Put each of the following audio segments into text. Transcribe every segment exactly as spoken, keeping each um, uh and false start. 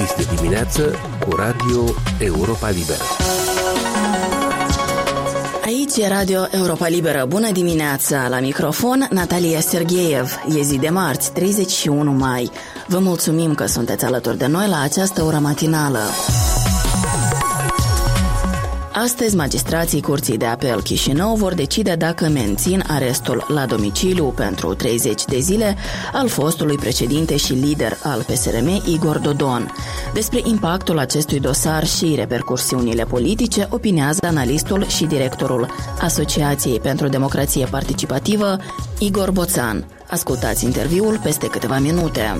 Este dimineață cu Radio Europa Liberă. Aici e Radio Europa Liberă. Bună dimineața! La microfon, Natalia Sergeev. E zi de marți, treizeci și unu mai. Vă mulțumim că sunteți alături de noi la această oră matinală. Astăzi, magistrații Curții de Apel Chișinău vor decide dacă mențin arestul la domiciliu pentru treizeci de zile al fostului președinte și lider al P S R M, Igor Dodon. Despre impactul acestui dosar și repercursiunile politice opinează analistul și directorul Asociației pentru Democrație Participativă, Igor Boțan. Ascultați interviul peste câteva minute.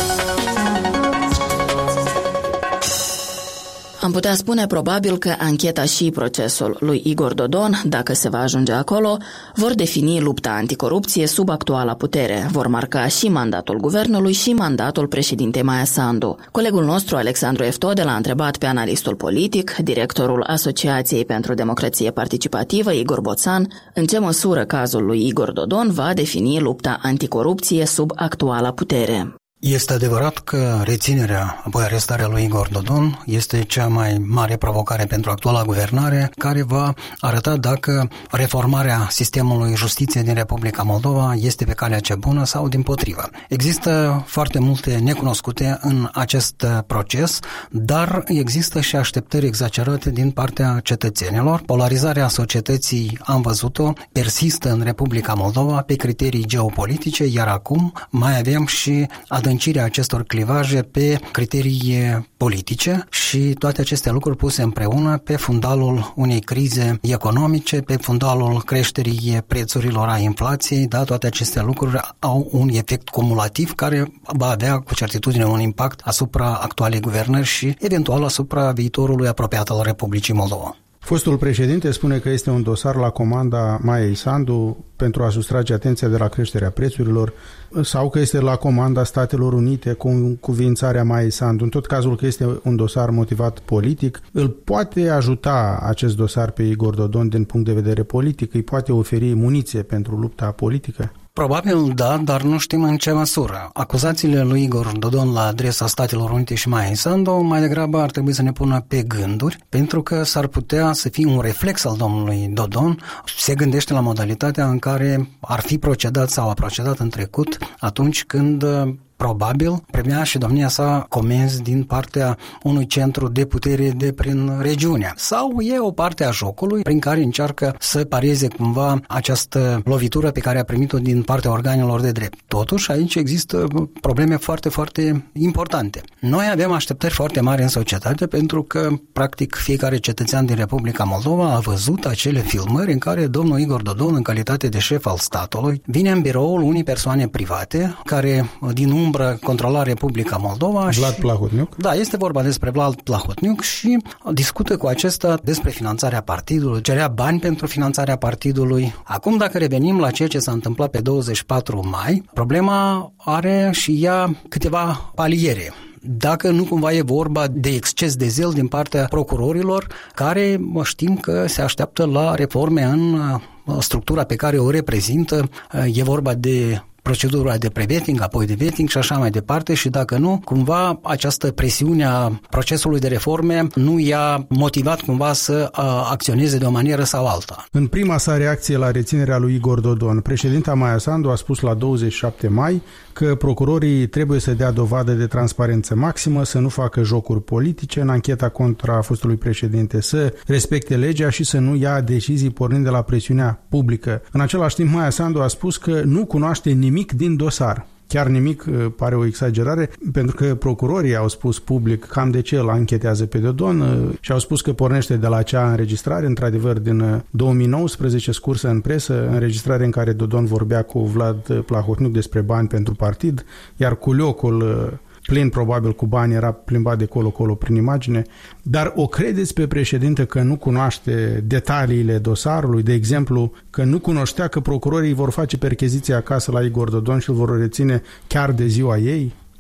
Am putea spune probabil că ancheta și procesul lui Igor Dodon, dacă se va ajunge acolo, vor defini lupta anticorupție sub actuala putere. Vor marca și mandatul guvernului și mandatul președintei Maia Sandu. Colegul nostru, Alexandru Eftode, l-a întrebat pe analistul politic, directorul Asociației pentru Democrație Participativă, Igor Boțan, în ce măsură cazul lui Igor Dodon va defini lupta anticorupție sub actuala putere. Este adevărat că reținerea, apoi arestarea lui Igor Dodon este cea mai mare provocare pentru actuala guvernare, care va arăta dacă reformarea sistemului justiției din Republica Moldova este pe calea cea bună sau dimpotrivă. Există foarte multe necunoscute în acest proces, dar există și așteptări exagerate din partea cetățenilor. Polarizarea societății, am văzut-o, persistă în Republica Moldova pe criterii geopolitice, iar acum mai avem și adâncirea acestor clivaje pe criterii politice și toate aceste lucruri puse împreună pe fundalul unei crize economice, pe fundalul creșterii prețurilor, a inflației, da, toate aceste lucruri au un efect cumulativ care va avea cu certitudine un impact asupra actualei guvernări și eventual asupra viitorului apropiat al Republicii Moldova. Fostul președinte spune că este un dosar la comanda Maiei Sandu pentru a sustrage atenția de la creșterea prețurilor sau că este la comanda Statelor Unite cu încuviințarea Maiei Sandu. În tot cazul că este un dosar motivat politic, îl poate ajuta acest dosar pe Igor Dodon din punct de vedere politic? Îi poate oferi muniție pentru lupta politică? Probabil da, dar nu știm în ce măsură. Acuzațiile lui Igor Dodon la adresa Statelor Unite și Maia Sandu mai degrabă ar trebui să ne pună pe gânduri, pentru că s-ar putea să fie un reflex al domnului Dodon. Se gândește la modalitatea în care ar fi procedat sau a procedat în trecut atunci când probabil primea și domnia sa comenzi din partea unui centru de putere de prin regiune. Sau e o parte a jocului prin care încearcă să parieze cumva această lovitură pe care a primit-o din partea organelor de drept. Totuși, aici există probleme foarte, foarte importante. Noi avem așteptări foarte mari în societate pentru că, practic, fiecare cetățean din Republica Moldova a văzut acele filmări în care domnul Igor Dodon, în calitate de șef al statului, vine în biroul unei persoane private care, din umbră, controla Republica Moldova. Vlad Plahotniuc. Da, este vorba despre Vlad Plahotniuc și discută cu acesta despre finanțarea partidului, cerea bani pentru finanțarea partidului. Acum, dacă revenim la ceea ce s-a întâmplat pe douăzeci și patru mai, problema are și ea câteva paliere. Dacă nu cumva e vorba de exces de zel din partea procurorilor, care știm că se așteaptă la reforme în structura pe care o reprezintă, e vorba de procedura de pre-vetting, apoi de vetting și așa mai departe și dacă nu, cumva această presiune a procesului de reforme nu i-a motivat cumva să acționeze de o manieră sau alta. În prima sa reacție la reținerea lui Igor Dodon, președinta Maia Sandu a spus la douăzeci și șapte mai că procurorii trebuie să dea dovadă de transparență maximă, să nu facă jocuri politice în ancheta contra fostului președinte, să respecte legea și să nu ia decizii pornind de la presiunea publică. În același timp, Maia Sandu a spus că nu cunoaște nimic din dosar. Chiar nimic, pare o exagerare, pentru că procurorii au spus public cam de ce îl anchetează pe Dodon și au spus că pornește de la acea înregistrare, într-adevăr, din două mii nouăsprezece, scursă în presă, înregistrare în care Dodon vorbea cu Vlad Plahotniuc despre bani pentru partid, iar culiocul plin probabil cu bani era plimbat de colo-colo prin imagine. Dar o credeți pe președinte că nu cunoaște detaliile dosarului? De exemplu, că nu cunoștea că procurorii vor face percheziție acasă la Igor Dodon și îl vor reține chiar de ziua ei?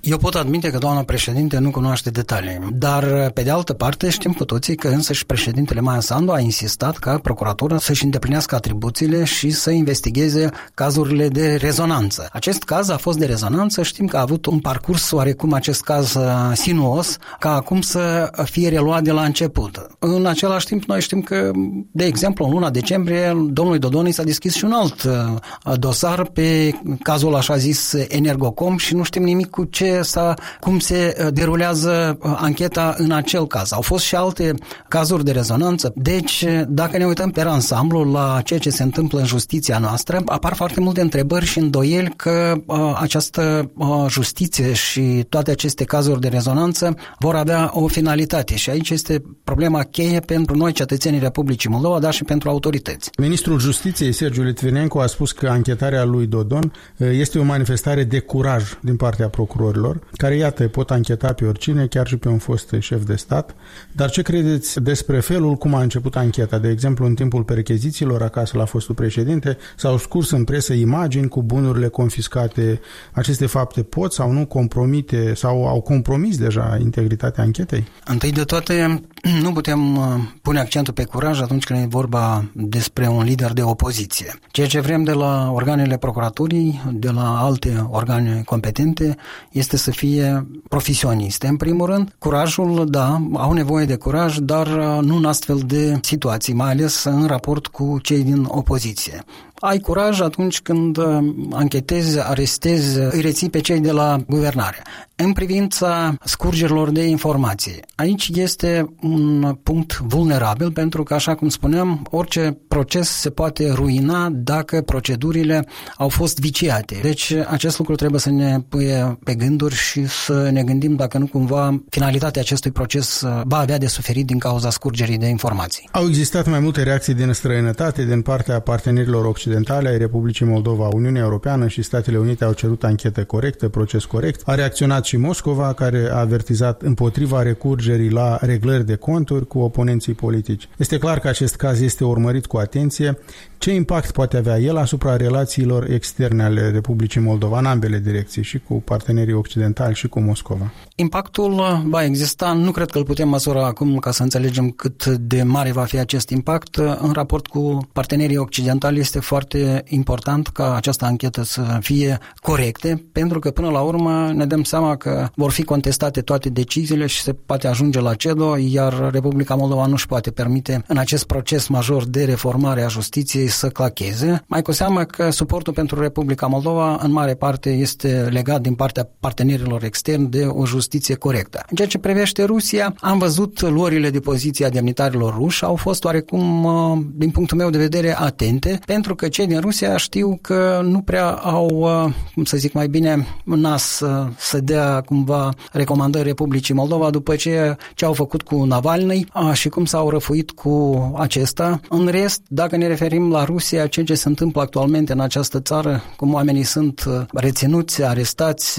Eu pot admite că doamna președinte nu cunoaște detalii, dar pe de altă parte știm cu toții că însăși președintele Maia Sandu a insistat ca procuratura să-și îndeplinească atribuțiile și să investigheze cazurile de rezonanță. Acest caz a fost de rezonanță, știm că a avut un parcurs oarecum acest caz sinuos, ca acum să fie reluat de la început. În același timp, noi știm că, de exemplu, în luna decembrie, domnului Dodon i s-a deschis și un alt dosar pe cazul așa zis Energocom și nu știm nimic cu ce Sa, cum se derulează ancheta în acel caz. Au fost și alte cazuri de rezonanță. Deci, dacă ne uităm pe ansamblu la ceea ce se întâmplă în justiția noastră, apar foarte multe întrebări și îndoieli că uh, această uh, justiție și toate aceste cazuri de rezonanță vor avea o finalitate. Și aici este problema cheie pentru noi, cetățenii Republicii Moldova, dar și pentru autorități. Ministrul Justiției, Sergiu Litvinenko, a spus că anchetarea lui Dodon este o manifestare de curaj din partea procurorilor, care, iată, pot ancheta pe oricine, chiar și pe un fost șef de stat. Dar ce credeți despre felul cum a început ancheta? De exemplu, în timpul perchezițiilor acasă la fostul președinte, s-au scurs în presă imagini cu bunurile confiscate. Aceste fapte pot sau nu compromite sau au compromis deja integritatea anchetei? Întâi de toate, nu putem pune accentul pe curaj atunci când e vorba despre un lider de opoziție. Ceea ce vrem de la organele procuraturii, de la alte organe competente, este să fie profesioniste. În primul rând, curajul, da, au nevoie de curaj, dar nu în astfel de situații, mai ales în raport cu cei din opoziție. Ai curaj atunci când anchetezi, arestezi, îi reții pe cei de la guvernare. În privința scurgerilor de informații, aici este un punct vulnerabil pentru că, așa cum spuneam, orice proces se poate ruina dacă procedurile au fost viciate. Deci acest lucru trebuie să ne puie pe gânduri și să ne gândim dacă nu cumva finalitatea acestui proces va avea de suferit din cauza scurgerii de informații. Au existat mai multe reacții din străinătate, din partea partenerilor occidentale ai Republicii Moldova. Uniunea Europeană și Statele Unite au cerut anchetă corectă, proces corect. A reacționat și Moscova, care a avertizat împotriva recurgerii la reglări de conturi cu oponenții politici. Este clar că acest caz este urmărit cu atenție. Ce impact poate avea el asupra relațiilor externe ale Republicii Moldova în ambele direcții, și cu partenerii occidentali și cu Moscova? Impactul va exista, nu cred că îl putem măsura acum ca să înțelegem cât de mare va fi acest impact. În raport cu partenerii occidentali este foarte important ca această anchetă să fie corecte, pentru că până la urmă ne dăm seama că vor fi contestate toate deciziile și se poate ajunge la CEDO, iar Republica Moldova nu își poate permite în acest proces major de reformare a justiției să clacheze. Mai cu seamă că suportul pentru Republica Moldova în mare parte este legat din partea partenerilor externi de o justiție corectă. În ceea ce privește Rusia, am văzut luările de poziție a demnitarilor ruși, au fost oarecum, din punctul meu de vedere, atente, pentru că cei din Rusia știu că nu prea au, cum să zic mai bine, nas să dea cumva recomandări Republicii Moldova după ce, ce au făcut cu Navalny și cum s-au răfuit cu acesta. În rest, dacă ne referim la Rusia, ceea ce se întâmplă actualmente în această țară, cum oamenii sunt reținuți, arestați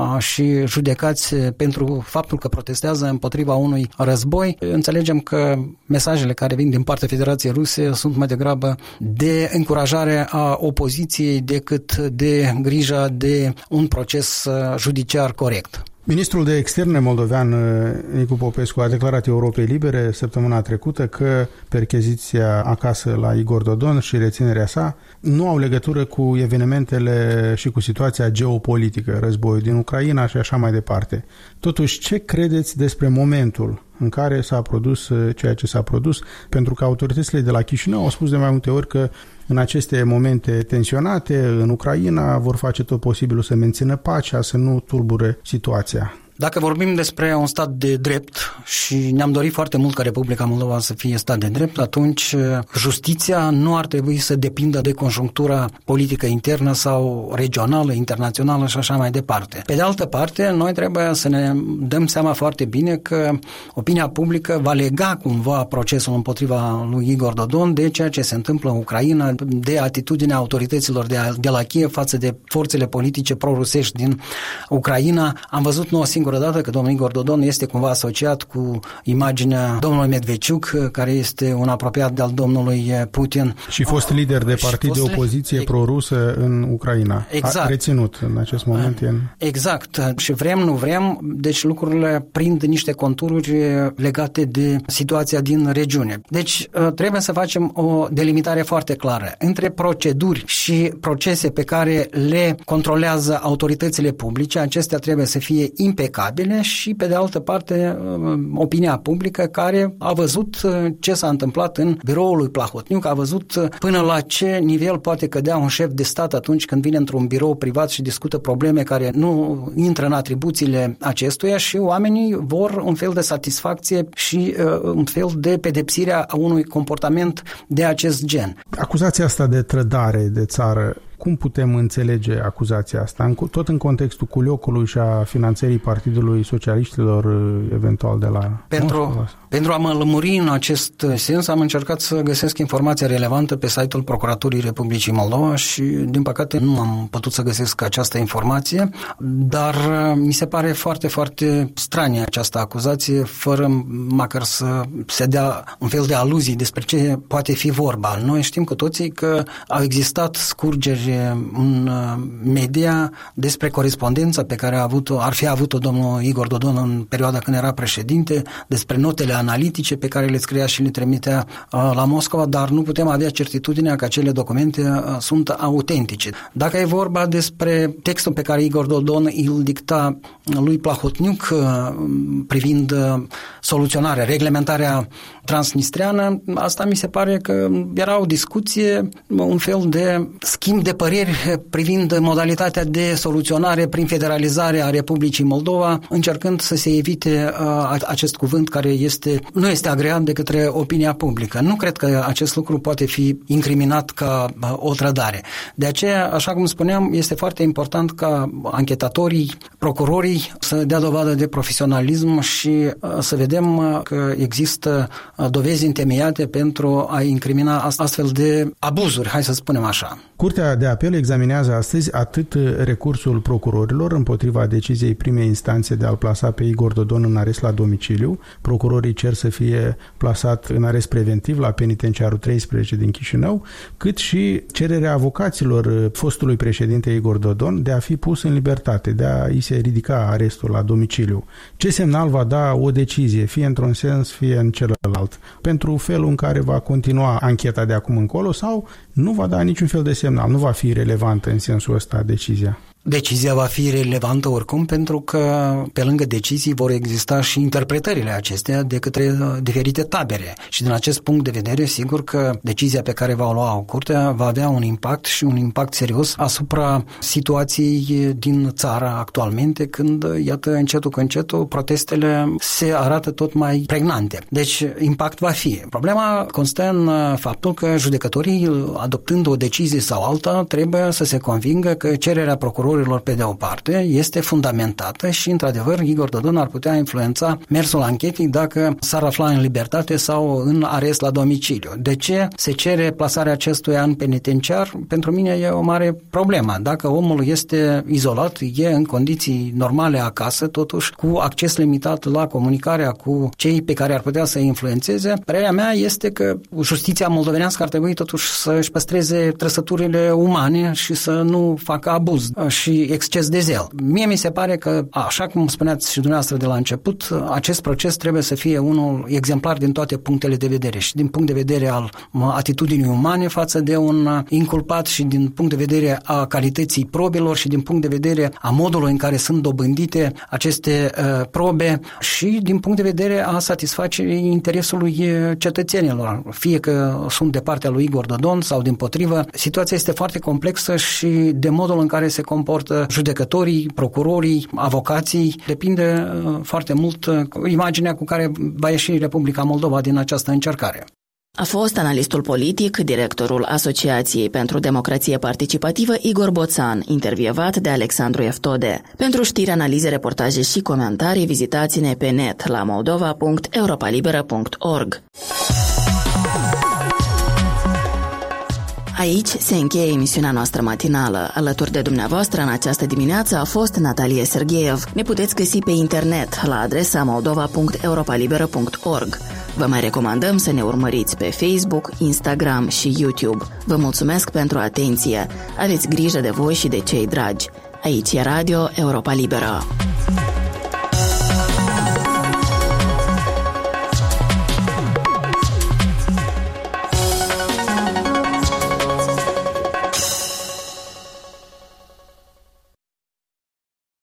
și judecați pentru faptul că protestează împotriva unui război, înțelegem că mesajele care vin din partea Federației Ruse sunt mai degrabă de încurajare a opoziției decât de grija de un proces judiciar corect. Ministrul de Externe moldovean Nicu Popescu a declarat Europei Libere săptămâna trecută că percheziția acasă la Igor Dodon și reținerea sa nu au legătură cu evenimentele și cu situația geopolitică, războiul din Ucraina și așa mai departe. Totuși, ce credeți despre momentul în care s-a produs ceea ce s-a produs? Pentru că autoritățile de la Chișinău au spus de mai multe ori că în aceste momente tensionate în Ucraina vor face tot posibilul să mențină pacea, să nu tulbure situația. Dacă vorbim despre un stat de drept și ne-am dorit foarte mult ca Republica Moldova să fie stat de drept, atunci justiția nu ar trebui să depindă de conjunctura politică internă sau regională, internațională și așa mai departe. Pe de altă parte, noi trebuie să ne dăm seama foarte bine că opinia publică va lega cumva procesul împotriva lui Igor Dodon de ceea ce se întâmplă în Ucraina, de atitudinea autorităților de, de la Kiev față de forțele politice pro-rusești din Ucraina. Am văzut nu o singură singură dată că domnul Igor Dodon este cumva asociat cu imaginea domnului Medveciuc, care este un apropiat de al domnului Putin. Și fost lider de partid de opoziție e... pro-rusă în Ucraina. Exact. A reținut în acest moment. În... Exact. Și vrem, nu vrem, deci lucrurile prind niște contururi legate de situația din regiune. Deci trebuie să facem o delimitare foarte clară între proceduri și procese pe care le controlează autoritățile publice. Acestea trebuie să fie impecabile și, pe de altă parte, opinia publică care a văzut ce s-a întâmplat în biroul lui Plahotniuc, a văzut până la ce nivel poate cădea un șef de stat atunci când vine într-un birou privat și discută probleme care nu intră în atribuțiile acestuia și oamenii vor un fel de satisfacție și uh, un fel de pedepsire a unui comportament de acest gen. Acuzația asta de trădare de țară, cum putem înțelege acuzația asta? Tot în contextul culiocului și a finanțării Partidului Socialiștilor, eventual de la... Pentru, pentru a mă lămuri în acest sens, am încercat să găsesc informația relevantă pe site-ul Procuraturii Republicii Moldova și, din păcate, nu am putut să găsesc această informație, dar mi se pare foarte, foarte stranie această acuzație, fără măcar să se dea un fel de aluzii despre ce poate fi vorba. Noi știm cu toții că au existat scurgeri în media despre corespondența pe care a avut-o, ar fi avut-o domnul Igor Dodon în perioada când era președinte, despre notele analitice pe care le scria și le trimitea la Moscova, dar nu putem avea certitudinea că acele documente sunt autentice. Dacă e vorba despre textul pe care Igor Dodon îl dicta lui Plahotniuc privind soluționarea, reglementarea transnistreană, asta mi se pare că era o discuție, un fel de schimb de păreri privind modalitatea de soluționare prin federalizare a Republicii Moldova, încercând să se evite uh, acest cuvânt care este, nu este agreat de către opinia publică. Nu cred că acest lucru poate fi incriminat ca uh, o trădare. De aceea, așa cum spuneam, este foarte important ca anchetatorii, procurorii să dea dovadă de profesionalism și uh, să vedem uh, că există uh, dovezi întemeiate pentru a incrimina astfel de abuzuri, hai să spunem așa. Curtea de apel examinează astăzi atât recursul procurorilor împotriva deciziei primei instanțe de a-l plasa pe Igor Dodon în arest la domiciliu. Procurorii cer să fie plasat în arest preventiv la penitenciarul treisprezece din Chișinău, cât și cererea avocaților fostului președinte Igor Dodon de a fi pus în libertate, de a îi se ridica arestul la domiciliu. Ce semnal va da o decizie, fie într-un sens, fie în celălalt, pentru felul în care va continua ancheta de acum încolo sau nu va da niciun fel de semnal, nu va fi relevantă în sensul ăsta decizia? Decizia va fi relevantă oricum, pentru că pe lângă decizii vor exista și interpretările acestea de către diferite tabere. Și din acest punct de vedere, sigur că decizia pe care va lua curtea va avea un impact și un impact serios asupra situației din țară actualmente, când, iată, încetul cu încetul, protestele se arată tot mai pregnante. Deci, impact va fi. Problema constă în faptul că judecătorii, adoptând o decizie sau alta, trebuie să se convingă că cererea procurorului pe de o parte este fundamentată și, într-adevăr, Igor Dodon ar putea influența mersul anchetei dacă s-ar afla în libertate sau în arest la domiciliu. De ce se cere plasarea acestuia în penitenciar? Pentru mine e o mare problemă. Dacă omul este izolat, e în condiții normale acasă, totuși cu acces limitat la comunicarea cu cei pe care ar putea să influențeze, părerea mea este că justiția moldovenească ar trebui totuși să-și păstreze trăsăturile umane și să nu facă abuz și exces de zel. Mie mi se pare că, așa cum spuneați și dumneavoastră de la început, acest proces trebuie să fie unul exemplar din toate punctele de vedere, și din punct de vedere al atitudinii umane față de un inculpat și din punct de vedere a calității probelor și din punct de vedere a modului în care sunt dobândite aceste uh, probe și din punct de vedere a satisfacerii interesului cetățenilor. Fie că sunt de partea lui Igor Dodon sau dimpotrivă, situația este foarte complexă și de modul în care se comportă judecătorii, procurorii, avocații, depinde uh, foarte mult uh, imaginea cu care va ieși Republica Moldova din această încercare. A fost analistul politic, directorul Asociației pentru Democrație Participativă Igor Boțan, intervievat de Alexandru Eftode. Pentru știri, analize, reportaje și comentarii, vizitați-ne pe net la moldova punct europalibera punct org. Aici se încheie emisiunea noastră matinală. Alături de dumneavoastră în această dimineață a fost Natalie Sergeev. Ne puteți găsi pe internet la adresa moldova punct europalibera punct org. Vă mai recomandăm să ne urmăriți pe Facebook, Instagram și YouTube. Vă mulțumesc pentru atenție. Aveți grijă de voi și de cei dragi. Aici e Radio Europa Liberă.